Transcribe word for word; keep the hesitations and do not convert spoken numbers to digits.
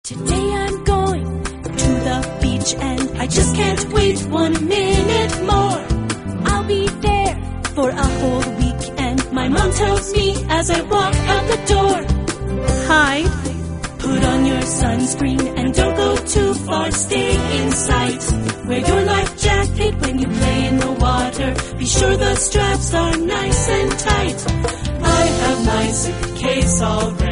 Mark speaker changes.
Speaker 1: Today I'm going to the beach and I just can't wait one minute more. I'll be there for a whole week and my mom tells me as I walk out the door, hide, put on your sunscreen and don't go too far, stay in sight. Wear your life jacket when you play in the water, be sure the straps are nice and tight. I have my suitcase all ready.